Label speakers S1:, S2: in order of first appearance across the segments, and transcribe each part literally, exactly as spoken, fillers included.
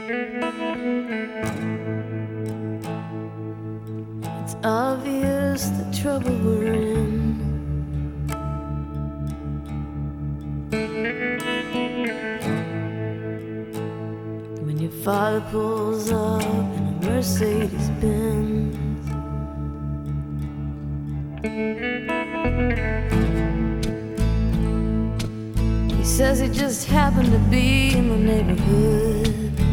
S1: It's obvious the trouble we're in. When your father pulls up in a Mercedes Benz, he says he just happened to be in the neighborhood.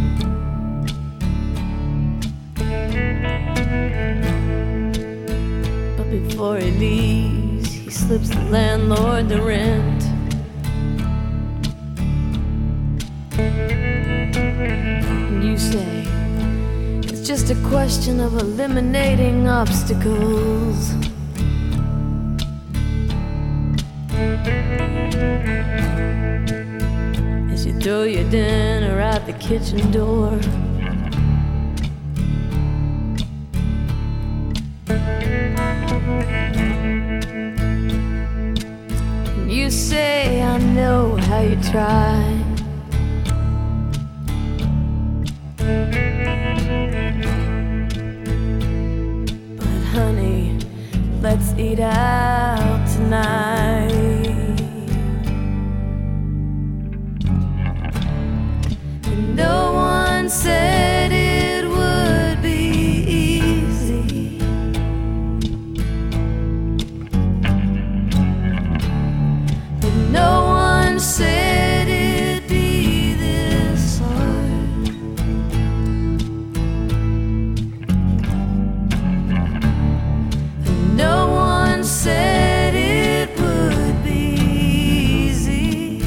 S1: But before he leaves, he slips the landlord the rent. And you say it's just a question of eliminating obstacles. As you throw your dinner out the kitchen door, and you say, I know how you try. But honey, let's eat out tonight. No one said it would be easy. But no one said it'd be this hard. And no one said it would be easy.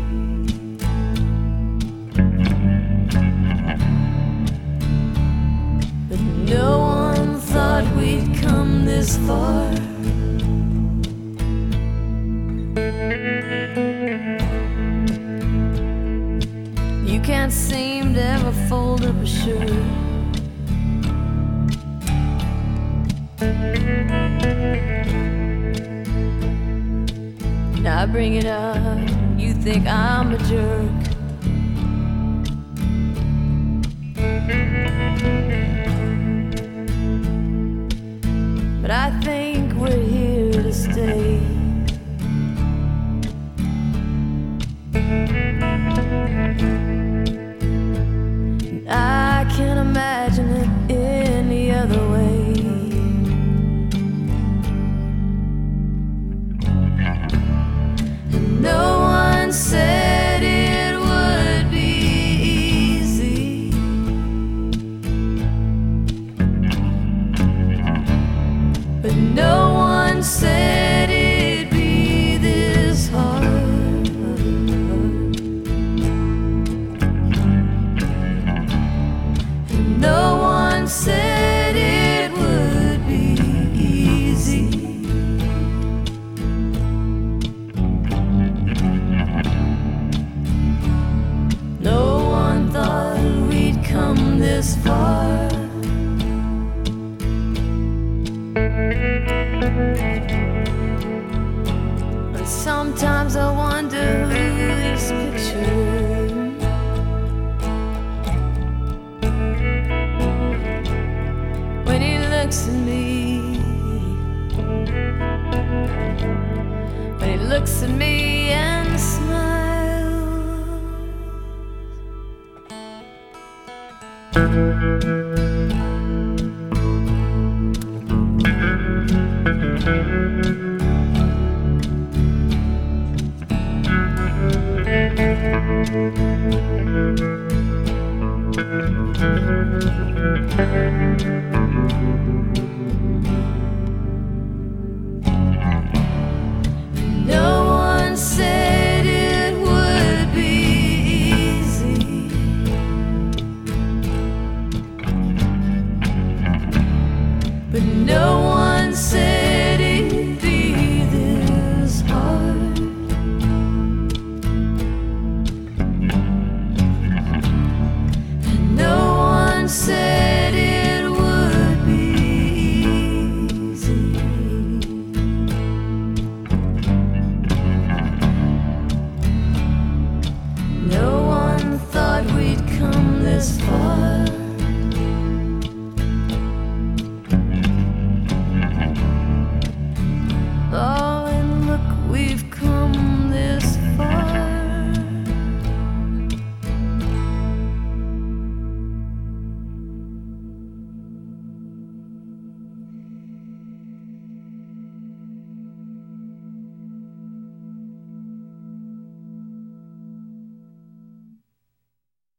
S1: No one thought we'd come this far. You can't seem to ever fold up a shirt. And I bring it up, you think I'm a jerk. But I think we're here to stay. And I can't imagine it any other way. And no one said it would be easy. But no one said it'd be this hard. And no one said it would be easy. No one thought we'd come this far. And sometimes I wonder who's pictured. When he looks at me, when he looks at me and smiles. No one said it would be easy. But no one said it'd be this hard. And no one said it would be easy. No one thought we'd come this as far